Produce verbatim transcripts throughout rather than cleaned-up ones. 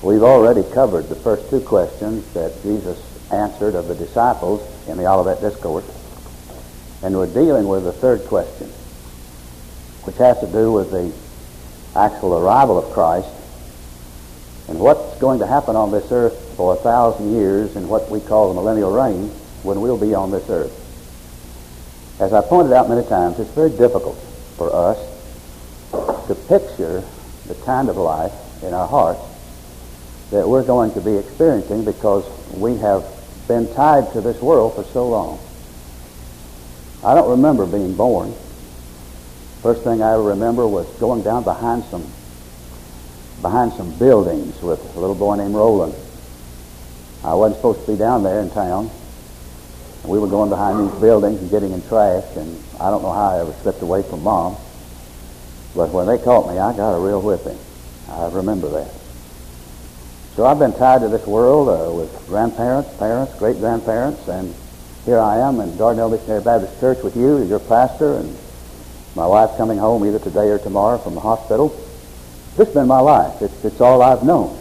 We've already covered the first two questions that Jesus answered of the disciples in the Olivet Discourse, and we're dealing with the third question, which has to do with the actual arrival of Christ and what's going to happen on this earth for a thousand years in what we call the millennial reign when we'll be on this earth. As I pointed out many times, it's very difficult for us to picture the kind of life in our hearts that we're going to be experiencing because we have been tied to this world for so long. I don't remember being born. First thing I ever remember was going down behind some behind some buildings with a little boy named Roland. I wasn't supposed to be down there in town. We were going behind these buildings and getting in trash, and I don't know how I ever slipped away from Mom. But when they caught me, I got a real whipping. I remember that. So I've been tied to this world uh, with grandparents, parents, great-grandparents, and here I am in Dardanelle Missionary Baptist Church with you, your pastor, and my wife's coming home either today or tomorrow from the hospital. This has been my life. It's, it's all I've known.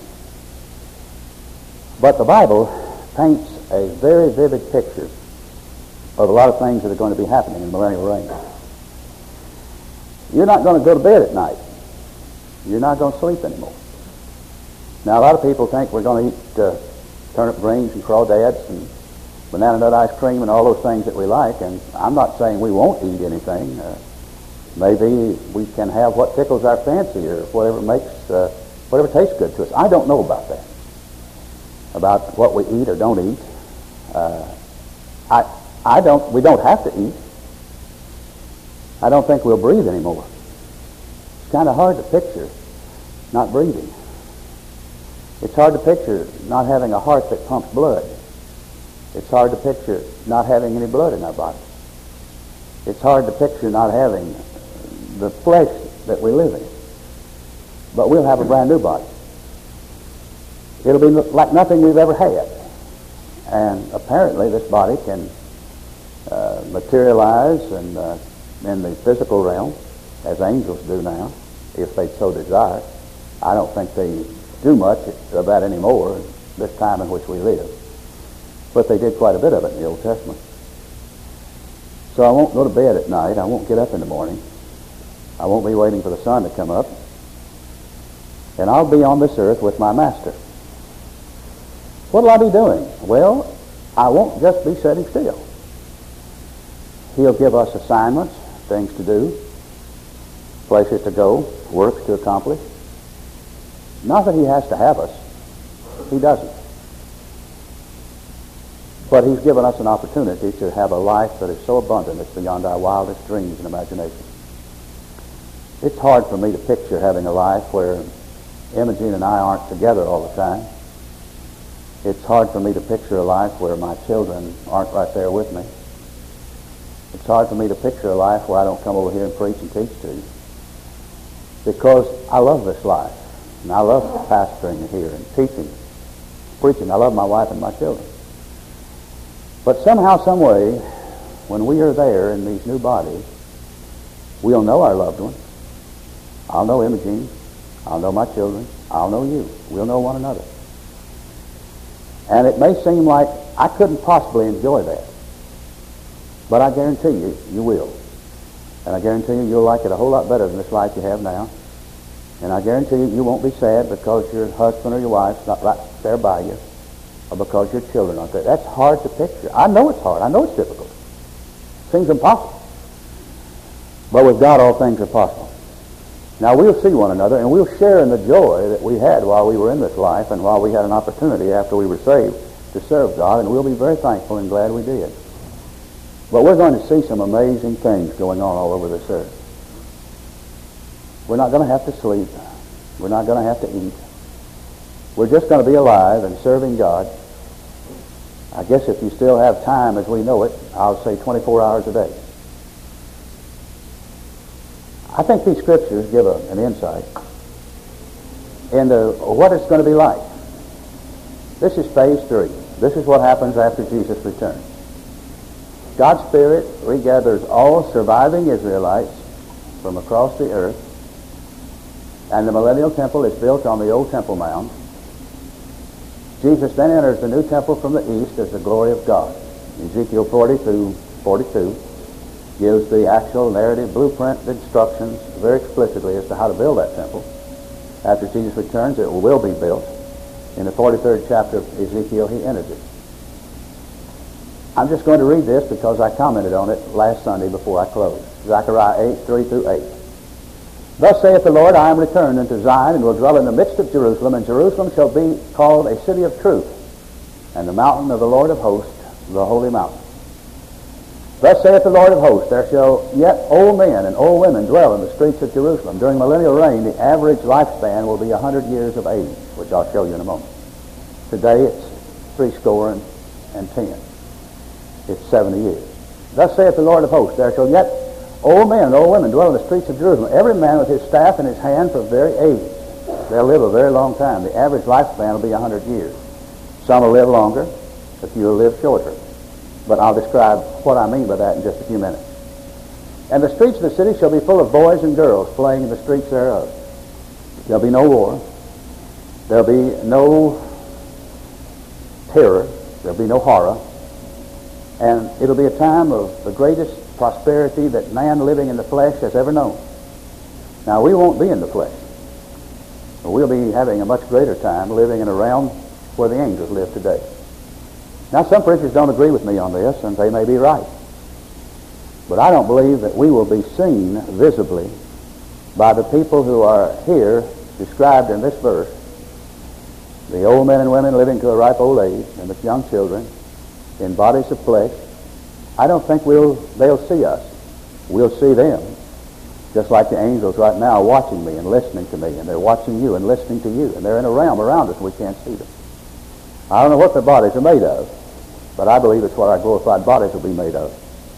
But the Bible paints a very vivid picture of a lot of things that are going to be happening in the millennial reign. You're not going to go to bed at night. You're not going to sleep anymore. Now, a lot of people think we're going to eat uh, turnip greens and crawdads and banana nut ice cream and all those things that we like, and I'm not saying we won't eat anything. Uh, maybe we can have what tickles our fancy or whatever makes, uh, whatever tastes good to us. I don't know about that, about what we eat or don't eat. Uh, I, I don't, we don't have to eat. I don't think we'll breathe anymore. It's kind of hard to picture not breathing. It's hard to picture not having a heart that pumps blood. It's hard to picture not having any blood in our body. It's hard to picture not having the flesh that we live in. But we'll have a brand new body. It'll be like nothing we've ever had. And apparently this body can uh, materialize and, uh, in the physical realm, as angels do now, if they so desire. I don't think they do much of that anymore in this time in which we live. But they did quite a bit of it in the Old Testament. So I won't go to bed at night. I won't get up in the morning. I won't be waiting for the sun to come up. And I'll be on this earth with my Master. What will I be doing? Well, I won't just be sitting still. He'll give us assignments, things to do, places to go, work to accomplish. Not that he has to have us. He doesn't. But he's given us an opportunity to have a life that is so abundant it's beyond our wildest dreams and imagination. It's hard for me to picture having a life where Imogene and I aren't together all the time. It's hard for me to picture a life where my children aren't right there with me. It's hard for me to picture a life where I don't come over here and preach and teach to you. Because I love this life. And I love pastoring here and teaching, preaching. I love my wife and my children. But somehow, some way, when we are there in these new bodies, we'll know our loved ones. I'll know Imogene. I'll know my children. I'll know you. We'll know one another. And it may seem like I couldn't possibly enjoy that. But I guarantee you, you will. And I guarantee you, you'll like it a whole lot better than this life you have now. And I guarantee you, you won't be sad because your husband or your wife's not right there by you, or because your children aren't there. That's hard to picture. I know it's hard. I know it's difficult. It seems impossible. But with God, all things are possible. Now, we'll see one another, and we'll share in the joy that we had while we were in this life and while we had an opportunity after we were saved to serve God, and we'll be very thankful and glad we did. But we're going to see some amazing things going on all over this earth. We're not going to have to sleep. We're not going to have to eat. We're just going to be alive and serving God. I guess if you still have time as we know it, I'll say twenty-four hours a day. I think these scriptures give a, an insight into what it's going to be like. This is phase three. This is what happens after Jesus returns. God's Spirit regathers all surviving Israelites from across the earth, and the millennial temple is built on the old Temple Mount, Jesus then enters the new temple from the east as the glory of God. Ezekiel forty through forty-two gives the actual narrative blueprint instructions very explicitly as to how to build that temple. After Jesus returns, it will be built. In the forty-third chapter of Ezekiel, he enters it. I'm just going to read this because I commented on it last Sunday before I closed. Zechariah eight, three through eight. Thus saith the Lord, I am returned unto Zion, and will dwell in the midst of Jerusalem, and Jerusalem shall be called a city of truth, and the mountain of the Lord of hosts, the holy mountain. Thus saith the Lord of hosts, there shall yet old men and old women dwell in the streets of Jerusalem. During millennial reign, the average lifespan will be a hundred years of age, which I'll show you in a moment. Today it's three score and, and ten. It's seventy years. Thus saith the Lord of hosts, there shall yet old men and old women dwell in the streets of Jerusalem, every man with his staff in his hand for very age. They'll live a very long time. The average lifespan will be a hundred years. Some will live longer, a few will live shorter. But I'll describe what I mean by that in just a few minutes. And the streets of the city shall be full of boys and girls playing in the streets thereof. There'll be no war. There'll be no terror. There'll be no horror. And it'll be a time of the greatest prosperity that man living in the flesh has ever known. Now, we won't be in the flesh. We'll be having a much greater time living in a realm where the angels live today. Now, some preachers don't agree with me on this, and they may be right. But I don't believe that we will be seen visibly by the people who are here described in this verse, the old men and women living to a ripe old age, and the young children in bodies of flesh. I don't think we'll they'll see us. We'll see them, just like the angels right now watching me and listening to me, and they're watching you and listening to you, and they're in a realm around us we can't see them. I don't know what their bodies are made of, but I believe it's what our glorified bodies will be made of.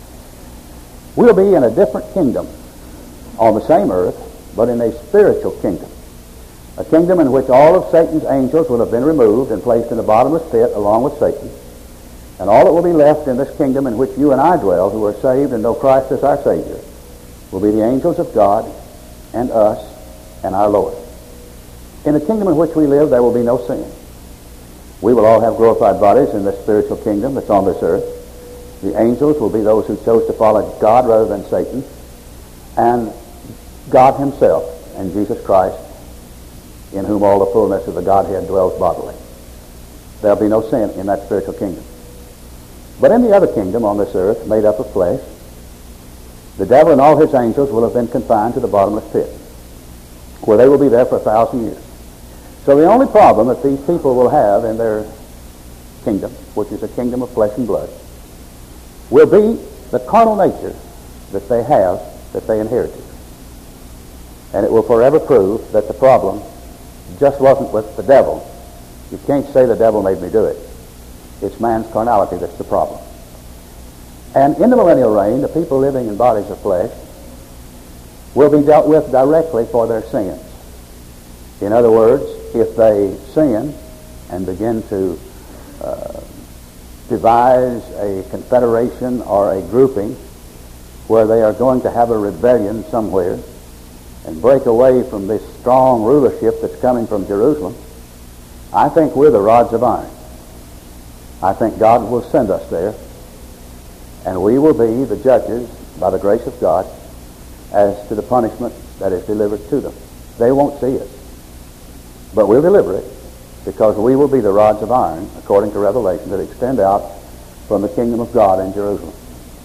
We'll be in a different kingdom on the same earth, but in a spiritual kingdom. A kingdom in which all of Satan's angels will have been removed and placed in the bottomless pit along with Satan. And all that will be left in this kingdom in which you and I dwell, who are saved and know Christ as our Savior, will be the angels of God and us and our Lord. In the kingdom in which we live, there will be no sin. We will all have glorified bodies in this spiritual kingdom that's on this earth. The angels will be those who chose to follow God rather than Satan, and God himself and Jesus Christ, in whom all the fullness of the Godhead dwells bodily. There'll be no sin in that spiritual kingdom. But in the other kingdom on this earth, made up of flesh, the devil and all his angels will have been confined to the bottomless pit, where they will be there for a thousand years. So the only problem that these people will have in their kingdom, which is a kingdom of flesh and blood, will be the carnal nature that they have, that they inherited. And it will forever prove that the problem just wasn't with the devil. You can't say the devil made me do it. It's man's carnality that's the problem. And in the millennial reign, the people living in bodies of flesh will be dealt with directly for their sins. In other words, if they sin and begin to uh, devise a confederation or a grouping where they are going to have a rebellion somewhere and break away from this strong rulership that's coming from Jerusalem, I think we're the rods of iron. I think God will send us there, and we will be the judges, by the grace of God, as to the punishment that is delivered to them. They won't see it, but we'll deliver it, because we will be the rods of iron, according to Revelation, that extend out from the kingdom of God in Jerusalem.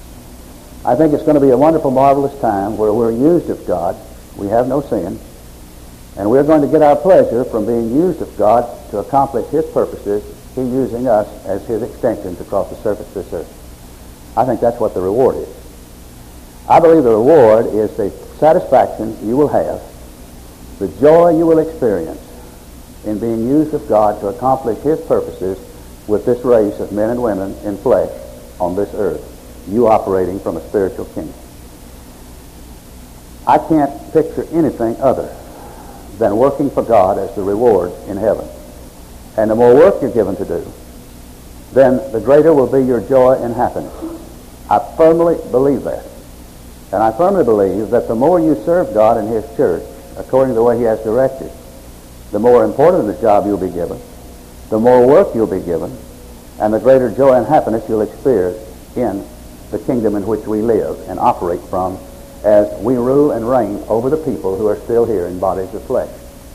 I think it's going to be a wonderful, marvelous time where we're used of God. We have no sin, and we're going to get our pleasure from being used of God to accomplish his purposes, he using us as his extensions across the surface of this earth. I think that's what the reward is. I believe the reward is the satisfaction you will have, the joy you will experience in being used of God to accomplish his purposes with this race of men and women in flesh on this earth, you operating from a spiritual kingdom. I can't picture anything other than working for God as the reward in heaven. And the more work you're given to do, then the greater will be your joy and happiness. I firmly believe that. And I firmly believe that the more you serve God in his church, according to the way he has directed, the more important the job you'll be given, the more work you'll be given, and the greater joy and happiness you'll experience in the kingdom in which we live and operate from as we rule and reign over the people who are still here in bodies of flesh.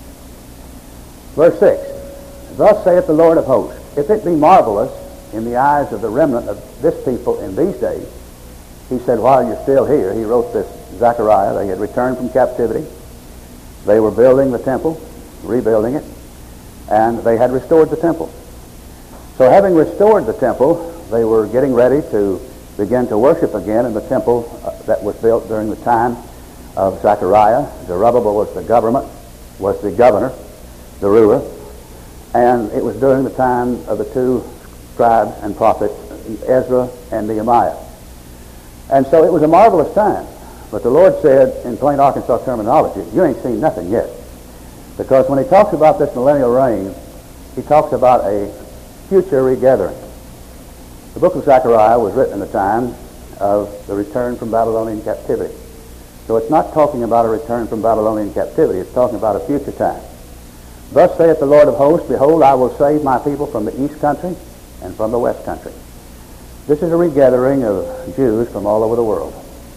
Verse six, thus saith the Lord of hosts, if it be marvelous in the eyes of the remnant of this people in these days, he said, while you're still here, he wrote this, Zechariah, they had returned from captivity. They were building the temple, rebuilding it, and they had restored the temple. So having restored the temple, they were getting ready to begin to worship again in the temple uh, that was built during the time of Zechariah. Zerubbabel was the government, was the governor, the ruler, and it was during the time of the two scribes and prophets, Ezra and Nehemiah. And so it was a marvelous time. But the Lord said, in plain Arkansas terminology, you ain't seen nothing yet. Because when he talks about this millennial reign, he talks about a future regathering. The book of Zechariah was written in the time of the return from Babylonian captivity. So it's not talking about a return from Babylonian captivity. It's talking about a future time. Thus saith the Lord of hosts, behold, I will save my people from the east country and from the west country. This is a regathering of Jews from all over the world.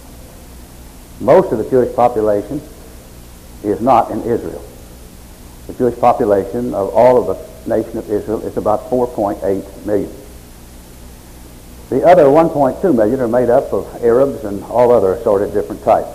Most of the Jewish population is not in Israel. The Jewish population of all of the nation of Israel is about four point eight million. The other one point two million are made up of Arabs and all other assorted different types.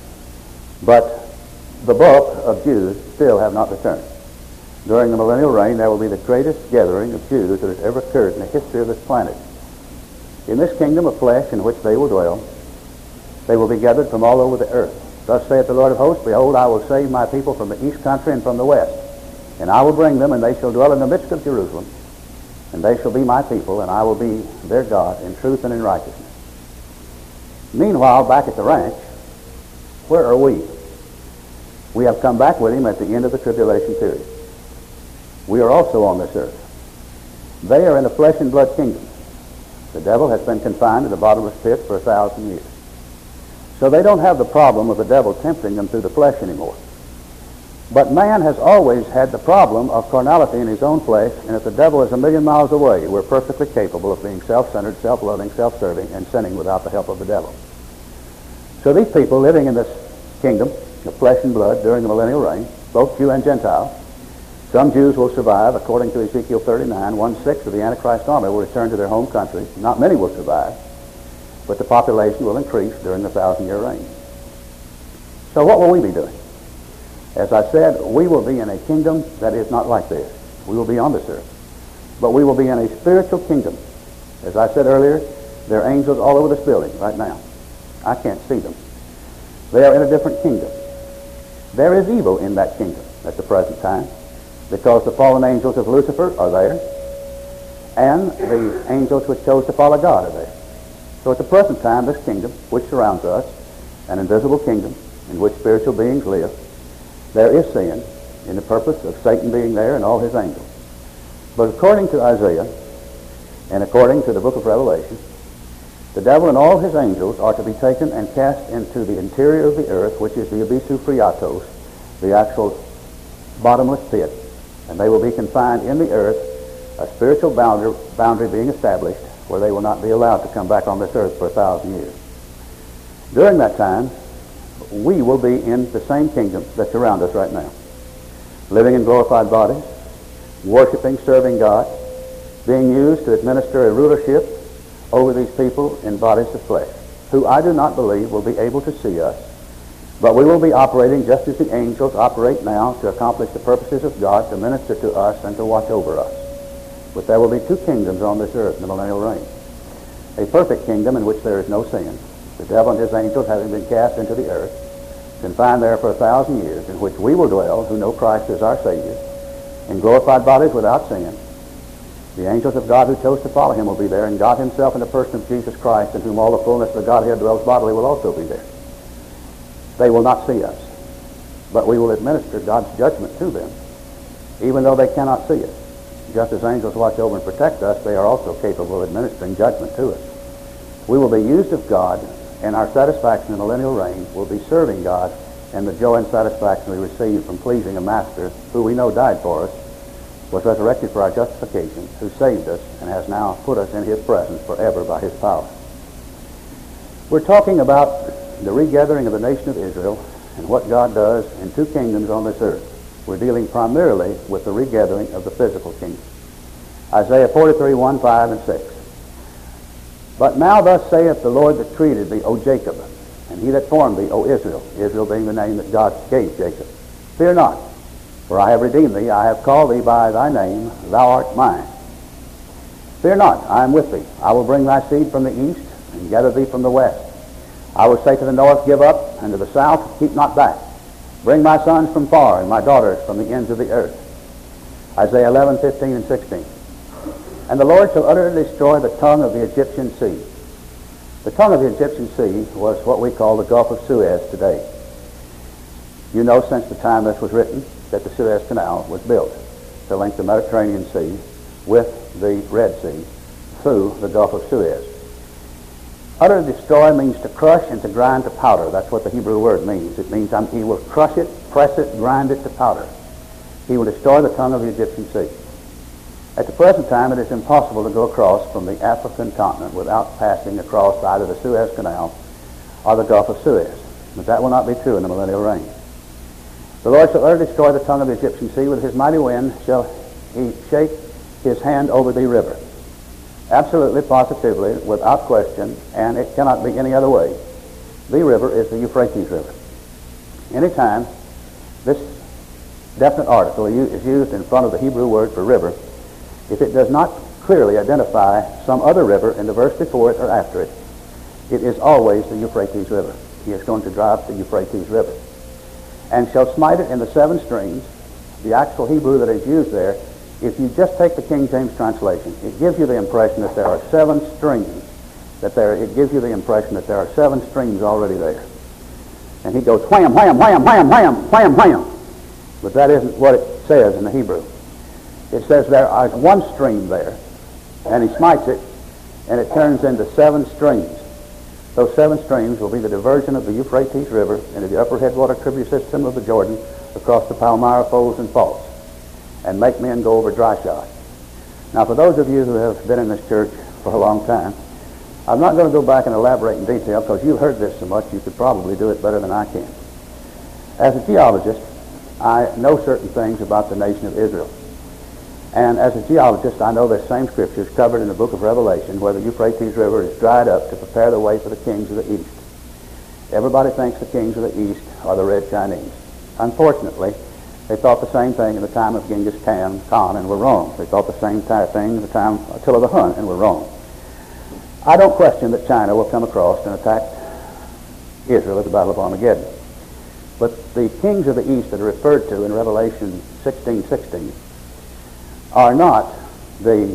But the bulk of Jews still have not returned. During the millennial reign, there will be the greatest gathering of Jews that has ever occurred in the history of this planet. In this kingdom of flesh in which they will dwell, they will be gathered from all over the earth. Thus saith the Lord of hosts, behold, I will save my people from the east country and from the west. And I will bring them, and they shall dwell in the midst of Jerusalem. And they shall be my people, and I will be their God in truth and in righteousness. Meanwhile, back at the ranch, where are we? We have come back with him at the end of the tribulation period. We are also on this earth. They are in the flesh and blood kingdom. The devil has been confined to the bottomless pit for a thousand years. So they don't have the problem of the devil tempting them through the flesh anymore. But man has always had the problem of carnality in his own flesh, and if the devil is a million miles away, we're perfectly capable of being self-centered, self-loving, self-serving, and sinning without the help of the devil. So these people living in this kingdom of flesh and blood during the millennial reign, both Jew and Gentile, some Jews will survive. According to Ezekiel thirty-nine, one-sixth of the Antichrist army will return to their home country. Not many will survive, but the population will increase during the thousand-year reign. So what will we be doing? As I said, we will be in a kingdom that is not like this. We will be on this earth. But we will be in a spiritual kingdom. As I said earlier, there are angels all over this building right now. I can't see them. They are in a different kingdom. There is evil in that kingdom at the present time, because the fallen angels of Lucifer are there, and the angels which chose to follow God are there. So at the present time, this kingdom, which surrounds us, an invisible kingdom in which spiritual beings live, there is sin in the purpose of Satan being there and all his angels. But according to Isaiah, and according to the book of Revelation, the devil and all his angels are to be taken and cast into the interior of the earth, which is the Abyssu Phriatos, the actual bottomless pit, and they will be confined in the earth, a spiritual boundary, boundary being established where they will not be allowed to come back on this earth for a thousand years. During that time, we will be in the same kingdom that surrounds us right now, living in glorified bodies, worshiping, serving God, being used to administer a rulership over these people in bodies of flesh, who I do not believe will be able to see us, but we will be operating just as the angels operate now to accomplish the purposes of God, to minister to us and to watch over us. But there will be two kingdoms on this earth in the millennial reign. A perfect kingdom in which there is no sin, the devil and his angels having been cast into the earth, confined there for a thousand years, in which we will dwell, who know Christ as our Savior, in glorified bodies without sin. The angels of God who chose to follow him will be there, and God himself in the person of Jesus Christ, in whom all the fullness of the Godhead dwells bodily, will also be there. They will not see us, but we will administer God's judgment to them, even though they cannot see us. Just as angels watch over and protect us, they are also capable of administering judgment to us. We will be used of God, and our satisfaction in the millennial reign will be serving God and the joy and satisfaction we receive from pleasing a master who we know died for us was resurrected for our justification, who saved us and has now put us in his presence forever by his power. We're talking about the regathering of the nation of Israel and what God does in two kingdoms on this earth. We're dealing primarily with the regathering of the physical kingdom. Isaiah forty-three, one, five, and six. But now thus saith the Lord that created thee, O Jacob, and he that formed thee, O Israel, Israel being the name that God gave Jacob. Fear not, for I have redeemed thee, I have called thee by thy name, thou art mine. Fear not, I am with thee. I will bring thy seed from the east, and gather thee from the west. I will say to the north, give up, and to the south, keep not back. Bring my sons from far, and my daughters from the ends of the earth. Isaiah eleven, fifteen, and sixteen. And the Lord shall utterly destroy the tongue of the Egyptian sea. The tongue of the Egyptian sea was what we call the Gulf of Suez today. You know, since the time this was written, that the Suez Canal was built to link the Mediterranean Sea with the Red Sea through the Gulf of Suez. Utterly destroy means to crush and to grind to powder. That's what the Hebrew word means. It means um, he will crush it, press it, grind it to powder. He will destroy the tongue of the Egyptian sea. At the present time, it is impossible to go across from the African continent without passing across either the Suez Canal or the Gulf of Suez. But that will not be true in the millennial reign. The Lord shall utterly destroy the tongue of the Egyptian sea. With his mighty wind shall he shake his hand over the river. Absolutely, positively, without question, and it cannot be any other way. The river is the Euphrates River. Anytime this definite article is used in front of the Hebrew word for river, if it does not clearly identify some other river in the verse before it or after it, it is always the Euphrates River. He is going to drive the Euphrates River. And shall smite it in the seven streams. The actual Hebrew that is used there, if you just take the King James translation, it gives you the impression that there are seven streams, that there, it gives you the impression that there are seven streams already there. And he goes wham, wham, wham, wham, wham, wham, wham. But that isn't what it says in the Hebrew. It says there is one stream there, and he smites it, and it turns into seven streams. Those seven streams will be the diversion of the Euphrates River into the upper headwater tributary system of the Jordan across the Palmyra folds and faults, and make men go over dry shod. Now, for those of you who have been in this church for a long time, I'm not going to go back and elaborate in detail because you've heard this so much you could probably do it better than I can. As a geologist, I know certain things about the nation of Israel. And as a geologist, I know the same scriptures covered in the book of Revelation where the Euphrates River is dried up to prepare the way for the kings of the east. Everybody thinks the kings of the east are the Red Chinese. Unfortunately, they thought the same thing in the time of Genghis Khan, Khan and were wrong. They thought the same thing in the time of Attila the Hun and were wrong. I don't question that China will come across and attack Israel at the Battle of Armageddon. But the kings of the east that are referred to in Revelation sixteen sixteen are not the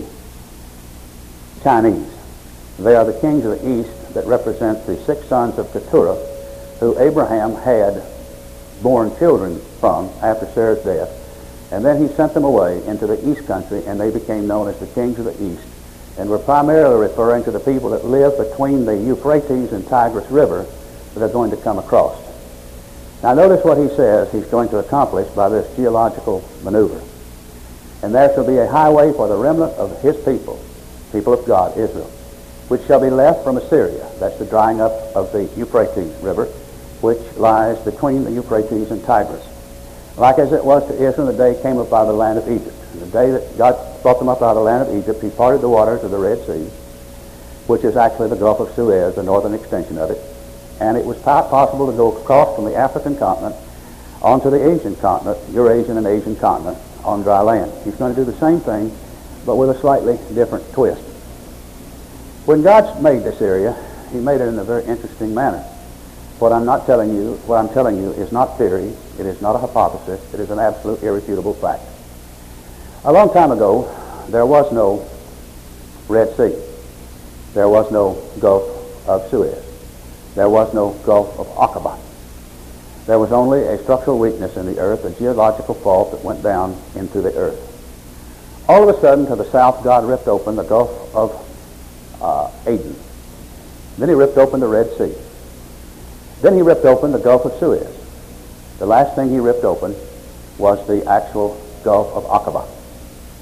Chinese. They are the kings of the east that represent the six sons of Keturah, who Abraham had born children from after Sarah's death. And then he sent them away into the east country, and they became known as the kings of the east, and were primarily referring to the people that live between the Euphrates and Tigris River that are going to come across. Now notice what he says he's going to accomplish by this geological maneuver. And there shall be a highway for the remnant of his people, people of God, Israel, which shall be left from Assyria. That's the drying up of the Euphrates River, which lies between the Euphrates and Tigris. Like as it was to Israel in the day he came up out of the land of Egypt. In the day that God brought them up out of the land of Egypt, he parted the waters of the Red Sea, which is actually the Gulf of Suez, the northern extension of it. And it was possible to go across from the African continent onto the Asian continent, Eurasian and Asian continent, on dry land. He's going to do the same thing, but with a slightly different twist. When God made this area, he made it in a very interesting manner. What I'm not telling you, what I'm telling you is not theory, it is not a hypothesis, it is an absolute irrefutable fact. A long time ago, there was no Red Sea. There was no Gulf of Suez. There was no Gulf of Aqaba. There was only a structural weakness in the earth, a geological fault that went down into the earth. All of a sudden, to the south, God ripped open the Gulf of uh, Aden. Then he ripped open the Red Sea. Then he ripped open the Gulf of Suez. The last thing he ripped open was the actual Gulf of Aqaba.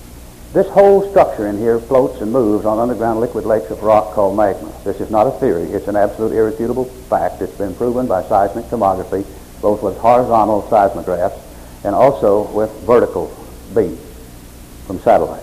This whole structure in here floats and moves on underground liquid lakes of rock called magma. This is not a theory. It's an absolute irrefutable fact. It's been proven by seismic tomography, both with horizontal seismographs and also with vertical beams from satellites.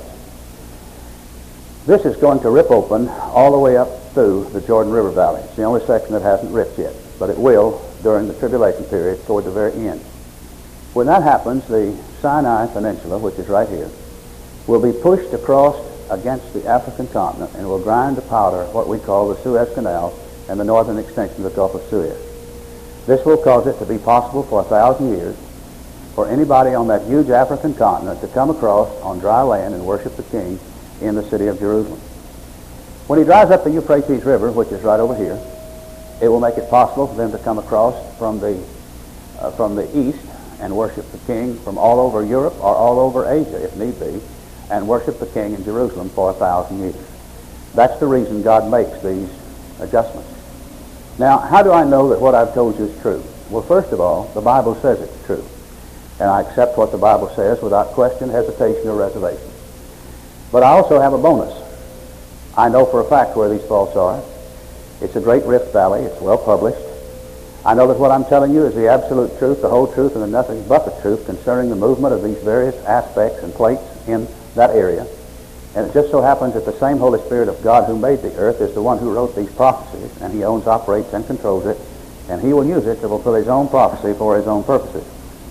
This is going to rip open all the way up through the Jordan River Valley. It's the only section that hasn't ripped yet, but it will during the tribulation period toward the very end. When that happens, the Sinai Peninsula, which is right here, will be pushed across against the African continent and will grind to powder what we call the Suez Canal and the northern extension of the Gulf of Suez. This will cause it to be possible for a thousand years for anybody on that huge African continent to come across on dry land and worship the King in the city of Jerusalem. When he drives up the Euphrates River, which is right over here, it will make it possible for them to come across from the uh, from the east and worship the King from all over Europe or all over Asia, if need be, and worship the King in Jerusalem for a thousand years. That's the reason God makes these adjustments. Now, how do I know that what I've told you is true? Well, first of all, the Bible says it's true, and I accept what the Bible says without question, hesitation, or reservation. But I also have a bonus. I know for a fact where these faults are. It's a great rift valley. It's well published. I know that what I'm telling you is the absolute truth, the whole truth, and the nothing but the truth concerning the movement of these various aspects and plates in that area. And it just so happens that the same Holy Spirit of God who made the earth is the one who wrote these prophecies, and he owns, operates, and controls it, and he will use it to fulfill his own prophecy for his own purposes.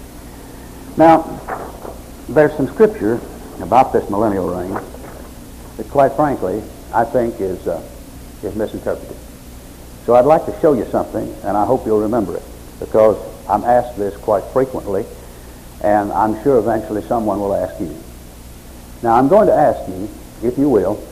Now, there's some scripture about this millennial reign that, quite frankly, I think is uh, is misinterpreted. So I'd like to show you something, and I hope you'll remember it, because I'm asked this quite frequently, and I'm sure eventually someone will ask you. Now, I'm going to ask you, if you will,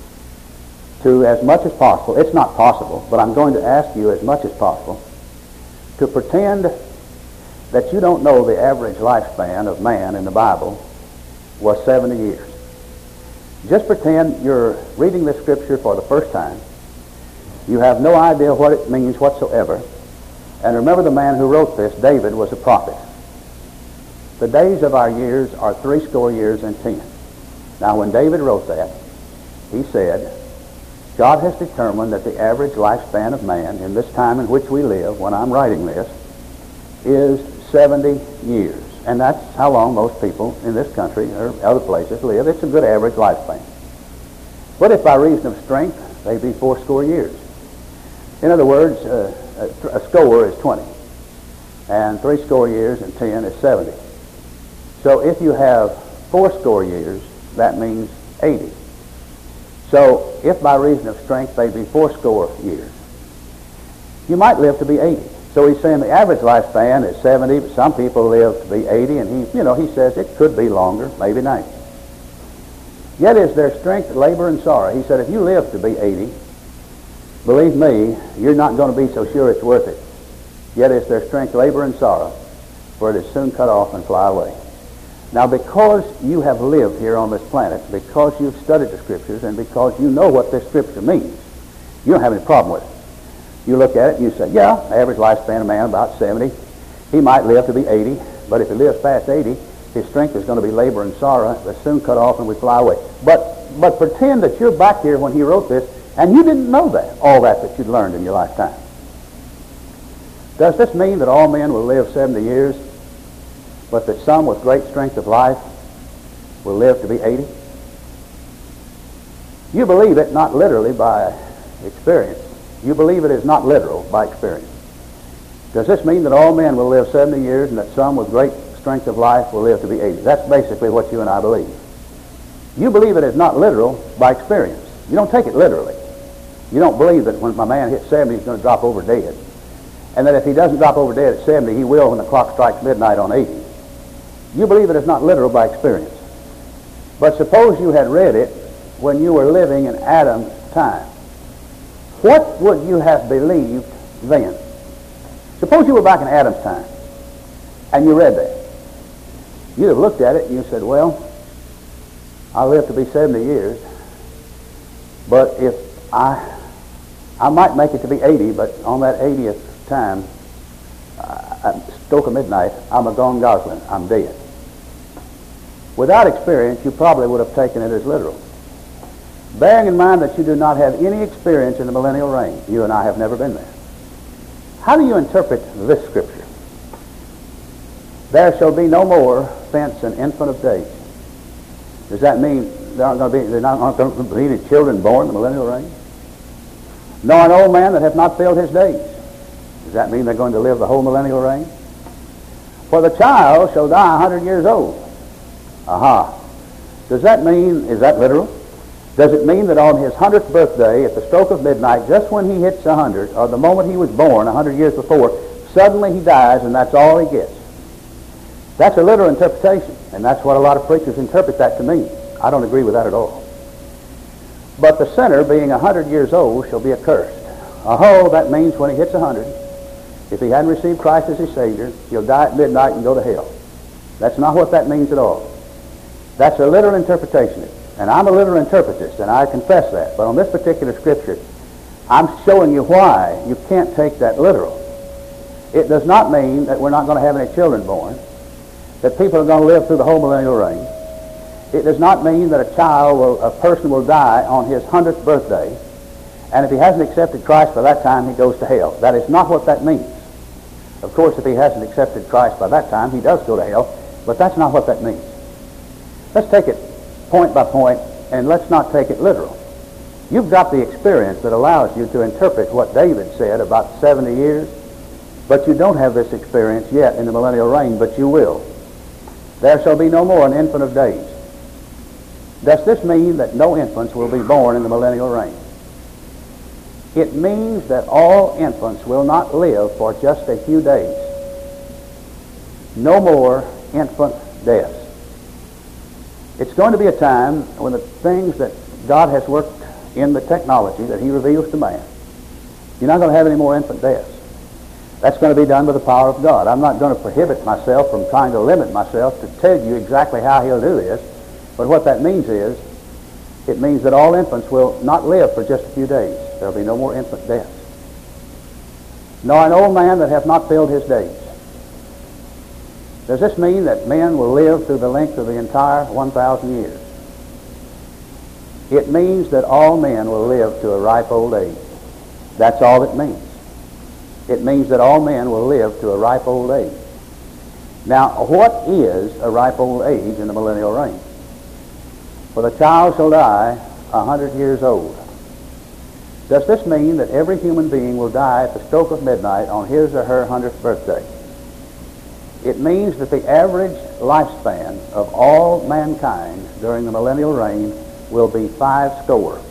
to, as much as possible, it's not possible, but I'm going to ask you as much as possible to pretend that you don't know the average lifespan of man in the Bible was seventy years. Just pretend you're reading this scripture for the first time. You have no idea what it means whatsoever. And remember, the man who wrote this, David, was a prophet. The days of our years are three score years and ten. Now, when David wrote that, he said, God has determined that the average lifespan of man in this time in which we live, when I'm writing this, is seventy years. And that's how long most people in this country or other places live. It's a good average lifespan. But if by reason of strength, they be four score years. In other words, uh, a, a score is twenty, and three score years and ten is seventy. So if you have four score years, that means eighty. So if by reason of strength they be four score years, you might live to be eighty. So he's saying the average lifespan is seventy, but some people live to be eighty, and he, you know, he says it could be longer, maybe ninety. Yet is there strength, labor, and sorrow. He said, if you live to be eighty, believe me, you're not going to be so sure it's worth it. Yet is there strength, labor, and sorrow, for it is soon cut off and fly away. Now, because you have lived here on this planet, because you've studied the Scriptures, and because you know what this Scripture means, you don't have any problem with it. You look at it and you say, yeah, average lifespan of man about seventy. He might live to be eighty, but if he lives past eighty, his strength is going to be labor and sorrow that's soon cut off and we fly away. But but pretend that you're back here when he wrote this, and you didn't know that, all that that you'd learned in your lifetime. Does this mean that all men will live seventy years, but that some with great strength of life will live to be eighty? You believe it not literally by experience. You believe it is not literal by experience. Does this mean that all men will live seventy years and that some with great strength of life will live to be eighty? That's basically what you and I believe. You believe it is not literal by experience. You don't take it literally. You don't believe that when my man hits seventy, he's going to drop over dead. And that if he doesn't drop over dead at seventy, he will when the clock strikes midnight on eighty. You believe it is not literal by experience. But suppose you had read it when you were living in Adam's time. What would you have believed then? Suppose you were back in Adam's time, and you read that. You'd have looked at it and you said, well, I live to be seventy years, but if I I might make it to be eighty, but on that eightieth time, uh, stroke of midnight, I'm a gone goslin. I'm dead. Without experience, you probably would have taken it as literal. Bearing in mind that you do not have any experience in the millennial reign, you and I have never been there. How do you interpret this scripture? There shall be no more since an infant of days. Does that mean there aren't going to be, there aren't going to be any children born in the millennial reign? Nor an old man that hath not filled his days. Does that mean they're going to live the whole millennial reign? For the child shall die a hundred years old. Aha. Does that mean, is that literal? Does it mean that on his hundredth birthday, at the stroke of midnight, just when he hits a hundred, or the moment he was born, a hundred years before, suddenly he dies and that's all he gets? That's a literal interpretation, and that's what a lot of preachers interpret that to mean. I don't agree with that at all. But the sinner, being a hundred years old, shall be accursed. Aho, that means when he hits a hundred, if he hadn't received Christ as his Savior, he'll die at midnight and go to hell. That's not what that means at all. That's a literal interpretation. And I'm a literal interpretist, and I confess that. But on this particular scripture, I'm showing you why you can't take that literal. It does not mean that we're not going to have any children born, that people are going to live through the whole millennial reign. It does not mean that a child, will, a person will die on his hundredth birthday, and if he hasn't accepted Christ by that time, he goes to hell. That is not what that means. Of course, if he hasn't accepted Christ by that time, he does go to hell, but that's not what that means. Let's take it point by point, and let's not take it literal. You've got the experience that allows you to interpret what David said about seventy years, but you don't have this experience yet in the millennial reign, but you will. There shall be no more an infant of days. Does this mean that no infants will be born in the millennial reign? It means that all infants will not live for just a few days. No more infant deaths. It's going to be a time when the things that God has worked in the technology that he reveals to man, you're not going to have any more infant deaths. That's going to be done by the power of God. I'm not going to prohibit myself from trying to limit myself to tell you exactly how he'll do this, but what that means is, it means that all infants will not live for just a few days. There will be no more infant deaths. Nor an old man that hath not filled his days. Does this mean that men will live through the length of the entire one thousand years? It means that all men will live to a ripe old age. That's all it means. It means that all men will live to a ripe old age. Now, what is a ripe old age in the millennial reign? For the child shall die a hundred years old. Does this mean that every human being will die at the stroke of midnight on his or her hundredth birthday? It means that the average lifespan of all mankind during the millennial reign will be five score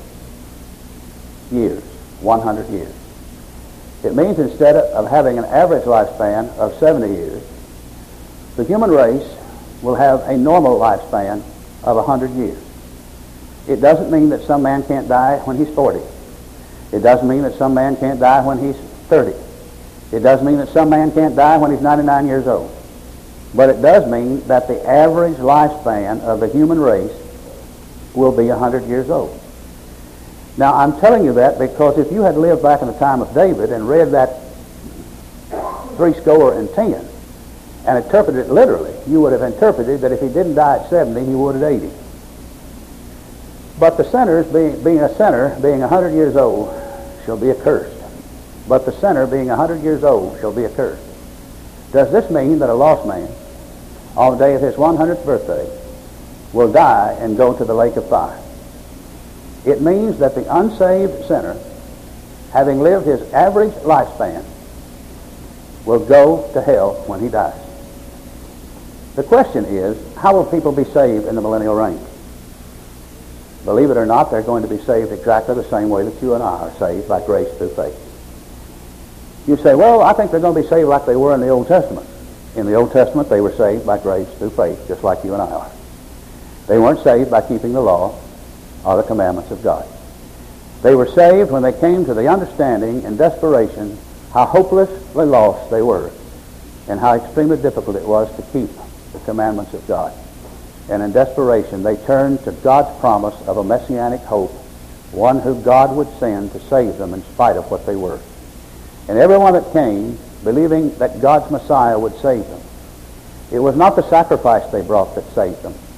years, one hundred years. It means instead of having an average lifespan of seventy years, the human race will have a normal lifespan of one hundred years. It doesn't mean that some man can't die when he's forty. It doesn't mean that some man can't die when he's thirty. It doesn't mean that some man can't die when he's ninety-nine years old. But it does mean that the average lifespan of the human race will be one hundred years old. Now, I'm telling you that because if you had lived back in the time of David and read that three score and ten and interpreted it literally, you would have interpreted that if he didn't die at seventy, he would at eighty. But the sinners, being, being a sinner, being one hundred years old, shall be accursed. But the sinner, being one hundred years old, shall be accursed. Does this mean that a lost man, on the day of his one hundredth birthday, will die and go to the lake of fire? It means that the unsaved sinner, having lived his average lifespan, will go to hell when he dies. The question is, how will people be saved in the millennial reign? Believe it or not, they're going to be saved exactly the same way that you and I are saved, by grace through faith. You say, well, I think they're going to be saved like they were in the Old Testament. In the Old Testament, they were saved by grace through faith, just like you and I are. They weren't saved by keeping the law or the commandments of God. They were saved when they came to the understanding and desperation how hopelessly lost they were and how extremely difficult it was to keep the commandments of God. And in desperation, they turned to God's promise of a messianic hope, one who God would send to save them in spite of what they were. And everyone that came, believing that God's Messiah would save them, it was not the sacrifice they brought that saved them.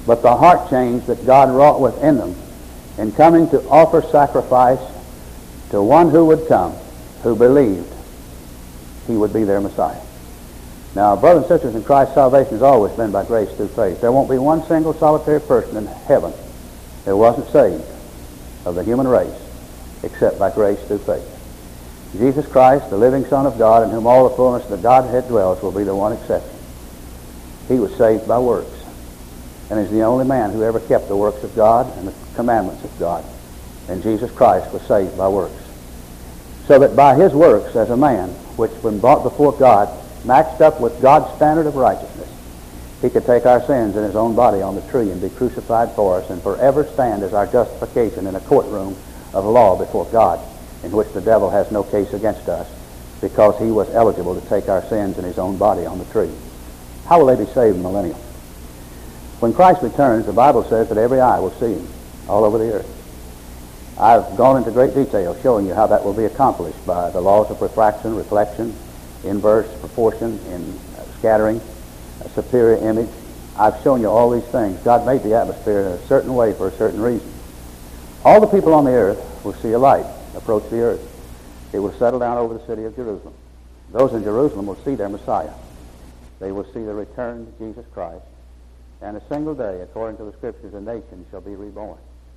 but the heart change that God wrought within them in coming to offer sacrifice to one who would come, who believed he would be their Messiah. Now, brothers and sisters in Christ, salvation has always been by grace through faith. There won't be one single solitary person in heaven that wasn't saved of the human race except by grace through faith. Jesus Christ, the living Son of God, in whom all the fullness of the Godhead dwells, will be the one exception. He was saved by works, and is the only man who ever kept the works of God and the commandments of God. And Jesus Christ was saved by works. So that by his works as a man, which when brought before God, matched up with God's standard of righteousness, he could take our sins in his own body on the tree and be crucified for us and forever stand as our justification in a courtroom of law before God, in which the devil has no case against us, because he was eligible to take our sins in his own body on the tree. How will they be saved in the millennium? When Christ returns, the Bible says that every eye will see him all over the earth. I've gone into great detail showing you how that will be accomplished by the laws of refraction, reflection, inverse, proportion, in uh, scattering, a superior image. I've shown you all these things. God made the atmosphere in a certain way for a certain reason. All the people on the earth will see a light approach the earth. It will settle down over the city of Jerusalem. Those in Jerusalem will see their Messiah. They will see the return of Jesus Christ. And a single day, according to the Scriptures, a nation shall be reborn.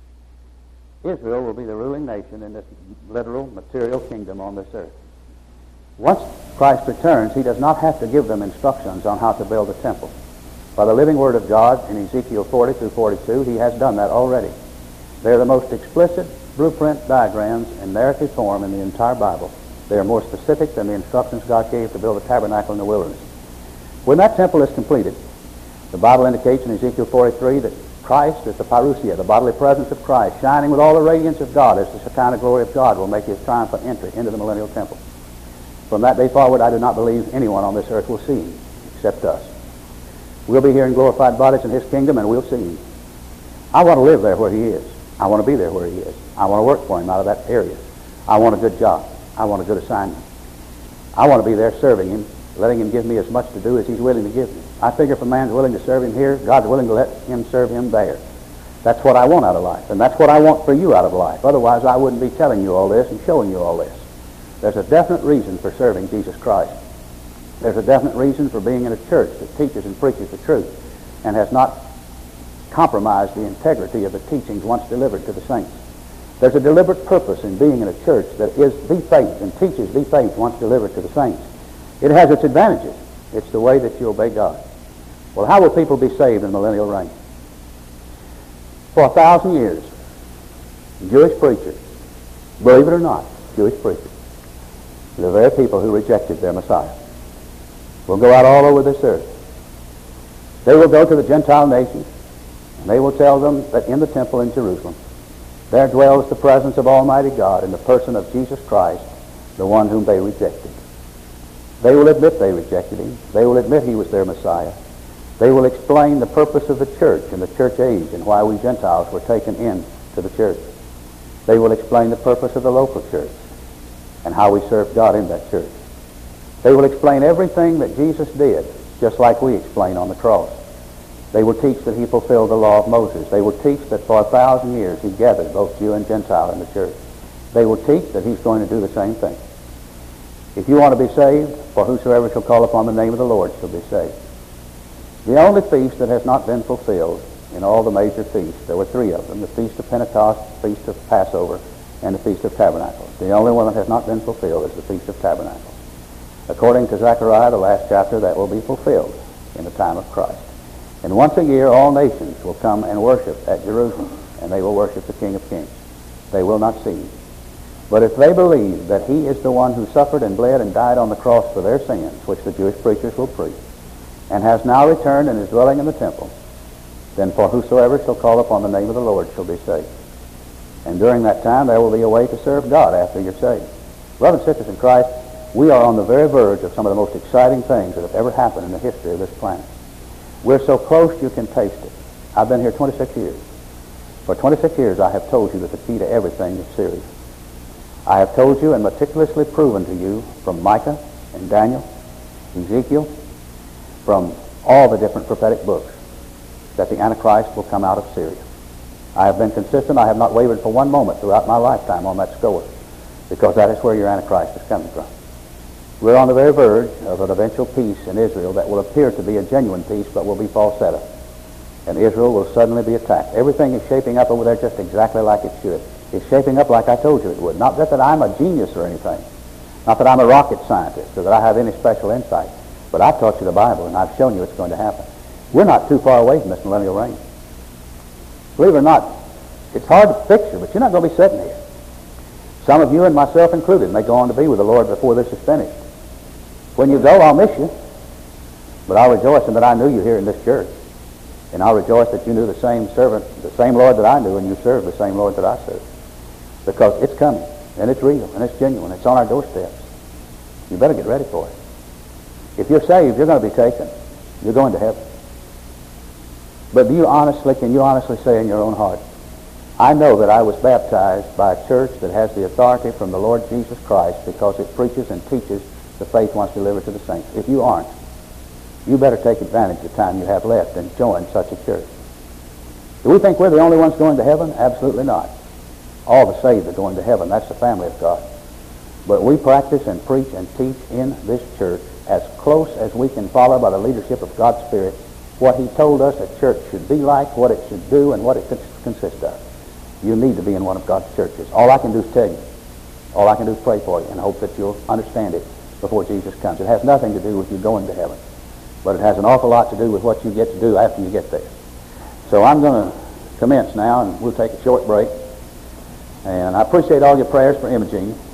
Israel will be the ruling nation in this literal, material kingdom on this earth. Once Christ returns, he does not have to give them instructions on how to build a temple. By the living Word of God in Ezekiel forty through forty-two, he has done that already. They are the most explicit blueprint diagrams in narrative form in the entire Bible. They are more specific than the instructions God gave to build a tabernacle in the wilderness. When that temple is completed, the Bible indicates in Ezekiel forty-three that Christ is the parousia, the bodily presence of Christ, shining with all the radiance of God as the Shekinah glory of God will make his triumphant entry into the millennial temple. From that day forward, I do not believe anyone on this earth will see him except us. We'll be here in glorified bodies in his kingdom, and we'll see him. I want to live there where he is. I want to be there where he is. I want to work for him out of that area. I want a good job. I want a good assignment. I want to be there serving him, letting him give me as much to do as he's willing to give me. I figure if a man's willing to serve him here, God's willing to let him serve him there. That's what I want out of life, and that's what I want for you out of life. Otherwise, I wouldn't be telling you all this and showing you all this. There's a definite reason for serving Jesus Christ. There's a definite reason for being in a church that teaches and preaches the truth and has not compromised the integrity of the teachings once delivered to the saints. There's a deliberate purpose in being in a church that is the faith and teaches the faith once delivered to the saints. It has its advantages. It's the way that you obey God. Well, how will people be saved in the millennial reign? For a thousand years, Jewish preachers, believe it or not, Jewish preachers, the very people who rejected their Messiah, will go out all over this earth. They will go to the Gentile nations, and they will tell them that in the temple in Jerusalem, there dwells the presence of Almighty God in the person of Jesus Christ, the one whom they rejected. They will admit they rejected him. They will admit he was their Messiah. They will explain the purpose of the church and the church age and why we Gentiles were taken in to the church. They will explain the purpose of the local church and how we serve God in that church. They will explain everything that Jesus did, just like we explain on the cross. They will teach that he fulfilled the law of Moses. They will teach that for a thousand years he gathered both Jew and Gentile in the church. They will teach that he's going to do the same thing. If you want to be saved, for whosoever shall call upon the name of the Lord shall be saved. The only feast that has not been fulfilled in all the major feasts, there were three of them, the Feast of Pentecost, the Feast of Passover, and the Feast of Tabernacles. The only one that has not been fulfilled is the Feast of Tabernacles. According to Zechariah, the last chapter, that will be fulfilled in the time of Christ. And once a year, all nations will come and worship at Jerusalem, and they will worship the King of Kings. They will not see him. But if they believe that he is the one who suffered and bled and died on the cross for their sins, which the Jewish preachers will preach, and has now returned and is dwelling in the temple, then for whosoever shall call upon the name of the Lord shall be saved. And during that time there will be a way to serve God after you're saved. Brothers and sisters in Christ, we are on the very verge of some of the most exciting things that have ever happened in the history of this planet. We're so close you can taste it. I've been here twenty-six years. For twenty-six years I have told you that the key to everything is serious. I have told you and meticulously proven to you from Micah and Daniel, Ezekiel, from all the different prophetic books, that the Antichrist will come out of Syria. I have been consistent. I have not wavered for one moment throughout my lifetime on that score, because that is where your Antichrist is coming from. We're on the very verge of an eventual peace in Israel that will appear to be a genuine peace, but will be falsetto. And Israel will suddenly be attacked. Everything is shaping up over there just exactly like it should. It's shaping up like I told you it would. Not that, that I'm a genius or anything. Not that I'm a rocket scientist or that I have any special insight. But I've taught you the Bible, and I've shown you it's going to happen. We're not too far away from this millennial reign. Believe it or not, it's hard to picture, but you're not going to be sitting here. Some of you, and myself included, may go on to be with the Lord before this is finished. When you go, I'll miss you. But I'll rejoice in that I knew you here in this church. And I'll rejoice that you knew the same servant, the same Lord that I knew, and you served the same Lord that I served. Because it's coming, and it's real, and it's genuine. It's on our doorsteps. You better get ready for it. If you're saved, you're going to be taken. You're going to heaven. But do you honestly, can you honestly say in your own heart, I know that I was baptized by a church that has the authority from the Lord Jesus Christ because it preaches and teaches the faith once delivered to the saints. If you aren't, you better take advantage of the time you have left and join such a church. Do we think we're the only ones going to heaven? Absolutely not. All the saved are going to heaven. That's the family of God. But we practice and preach and teach in this church as close as we can follow by the leadership of God's Spirit what He told us a church should be like, what it should do, and what it should consist of. You need to be in one of God's churches. All I can do is tell you. All I can do is pray for you and hope that you'll understand it before Jesus comes. It has nothing to do with you going to heaven, but it has an awful lot to do with what you get to do after you get there. So I'm going to commence now, and we'll take a short break. And I appreciate all your prayers for Imogene.